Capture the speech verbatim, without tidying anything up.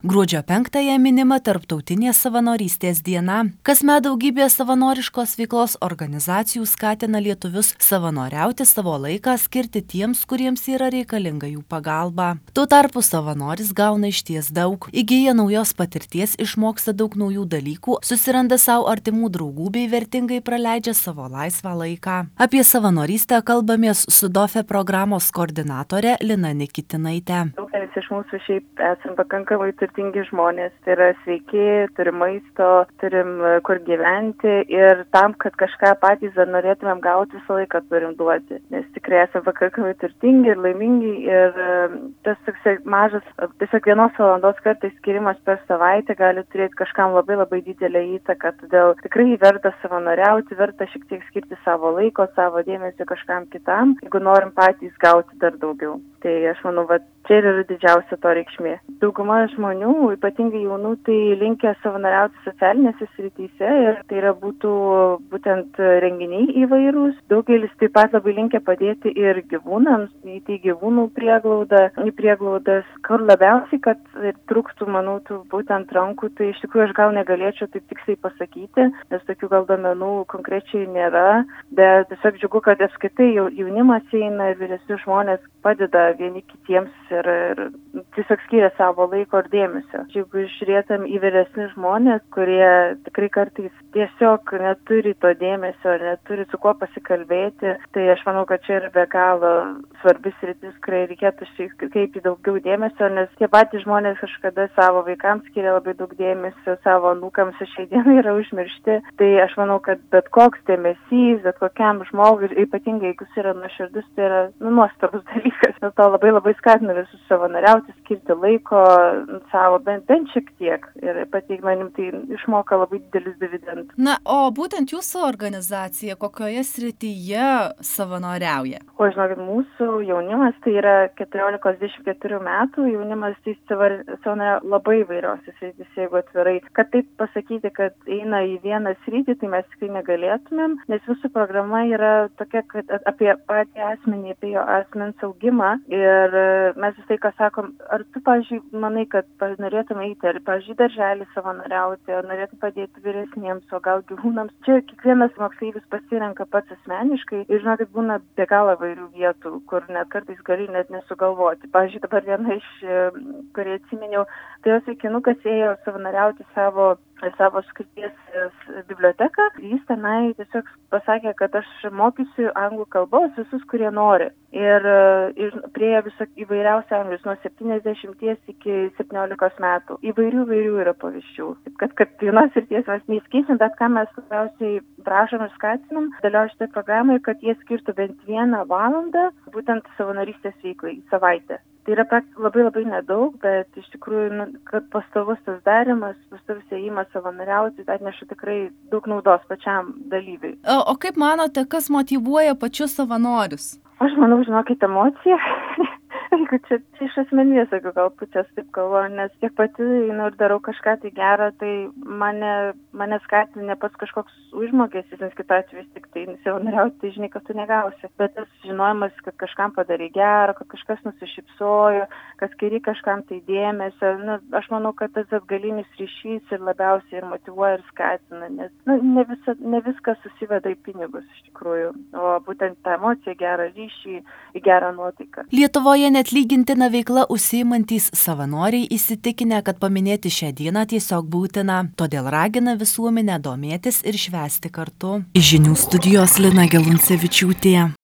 Gruodžio penktąją minima Tarptautinė savanorystės diena. Kasmet daugybė savanoriškos veiklos organizacijų skatina lietuvius savanoriauti, savo laiką skirti tiems, kuriems yra reikalinga jų pagalba. Tuo tarpu savanoris gauna išties daug, įgyja naujos patirties, išmoksta daug naujų dalykų, susiranda savo artimų draugų bei vertingai praleidžia savo laisvą laiką. Apie savanorystę kalbamės su D O F E programos koordinatore Lina Nikitinaite. Daugelis iš mūsų šiaip esam pakankamai turtingi žmonės, tai yra sveiki, turim maisto, turim kur gyventi ir tam, kad kažką patys dar norėtumėm gauti, visą laiką turim duoti, nes tikrai esam pakankamai turtingi ir laimingi ir tas toksai mažas, tiesiog vienos valandos kartais skirimas per savaitę gali turėti kažkam labai labai didelę įtaką, todėl tikrai verta savanoriauti, verta šiek tiek skirti savo laiko, savo dėmesio kažkam kitam, jeigu norim patys gauti dar daugiau. Tai aš manau, va, čia yra didžiausia to reikšmė. Dauguma žmonių, ypatingai jaunų, tai linkę savanoriauti socialinėse srityse ir tai yra būtų būtent renginiai įvairūs. Daugelis taip pat labai linkę padėti ir gyvūnams, į gyvūnų prieglaudą, į prieglaudas, kur labiausiai, kad trūktų, manau, tų būtent rankų, tai iš tikrųjų aš gal negalėčiau taip tiksliai pasakyti, nes tokių gal duomenų konkrečiai nėra, bet tiesiog džiugu, kad apskritai jaunimas eina ir vyresni žmonės padeda vieni kitiems ir, ir tiesiog skiria savo laiko ir dėmesio. Jeigu žiūrėtum į vyresni žmonės, kurie tikrai kartais tiesiog neturi to dėmesio, neturi su kuo pasikalbėti, tai aš manau, kad čia yra be galo svarbis sritis, kuriai reikėtų kreipti daugiau dėmesio, nes tie patys žmonės kažkada savo vaikams skiria labai daug dėmesio, savo anūkams šiai dienai yra užmiršti. Tai aš manau, kad bet koks dėmesys, bet kokiam žmogui, ypatingai jeigu jis yra nuoširdus, tai yra nu, nuostabus dalykas. Dėl to labai labai skatinu visus savanoriauti, skirti laiko savo bent, bent šiek tiek. Ir pateik manim tai išmoka labai didelis dividendus. Na, o būtent jūsų organizacija kokioje srityje savanoriauja? O žinokit, mūsų jaunimas tai yra keturiolikos dvidešimt keturių metų, jaunimas tai savanoriauja labai įvairiose srityse, jeigu atvirai. Kad taip pasakyti, kad eina į vieną sritį, tai mes tikrai negalėtumėm, nes jūsų programa yra tokia, kad apie patį asmenį, apie jo asmens augimą. Ir mes visai ką sakom, ar tu, pavyzdžiui, manai, kad norėtum eiti, ar, pavyzdžiui, darželį savanoriauti, ar norėtum padėti vyresniems, o gal gyvūnams. Čia kiekvienas moksleivis pasirenka pats asmeniškai ir, žinokit, būna be galo įvairių vietų, kur net kartais gali net nesugalvoti. Pavyzdžiui, dabar viena iš, kurį atsiminiau, tai jos vaikinukas ėjo savanoriauti savo savo skirties biblioteką. Jis tenai tiesiog pasakė, kad aš mokysiu anglų kalbos visus, kurie nori. Ir, ir priejo visok įvairiausių amžius, nuo septyniasdešimties iki septyniolikos metų. Įvairių, įvairių yra pavyzdžių. Taip, kad, kad vienos ir ties mes neįskysim, bet ką mes labiausiai prašom ir skatinam, dalyvauti šitą programą, kad jie skirtų bent vieną valandą būtent savanorystės veiklai savaitę. Tai yra labai labai nedaug, bet iš tikrųjų, nu, kad pastovus tas darimas, pastovus ėjimas savanoriauti, tai atneša tikrai daug naudos pačiam dalyviui. O, o kaip manote, kas motyvuoja pačius savanorius? Aš manau, žinokit, emocija. Jeigu čia, čia iš asmenybės, jeigu gal pusės taip galvoju, nes tiek pati einu ir darau kažką tai gerą, tai mane, mane skatina ne pats kažkoks užmokestis, nes kitą atveju tik tai savanoriauti, tai žinai, kad tu negausi. Bet tas žinojimas, kad kažkam padarai gerą, kad kažkas nusišypsojo, kad skiri kažkam tai dėmesio, nu, aš manau, kad tas atgalinis ryšys ir labiausiai ir motyvuoja ir skatina, nes nu, ne, visa, ne viskas susiveda į pinigus iš tikrųjų, o būtent tą emociją, gerą ryšį, į gerą nuotaiką. Lietuvoje neatlygintina veikla užsiimantys savanoriai įsitikinę, kad paminėti šią dieną tiesiog būtina, todėl ragina visuomenę domėtis ir švęsti kartu. Iš žinių studijos Lina Geluncevičiūtė.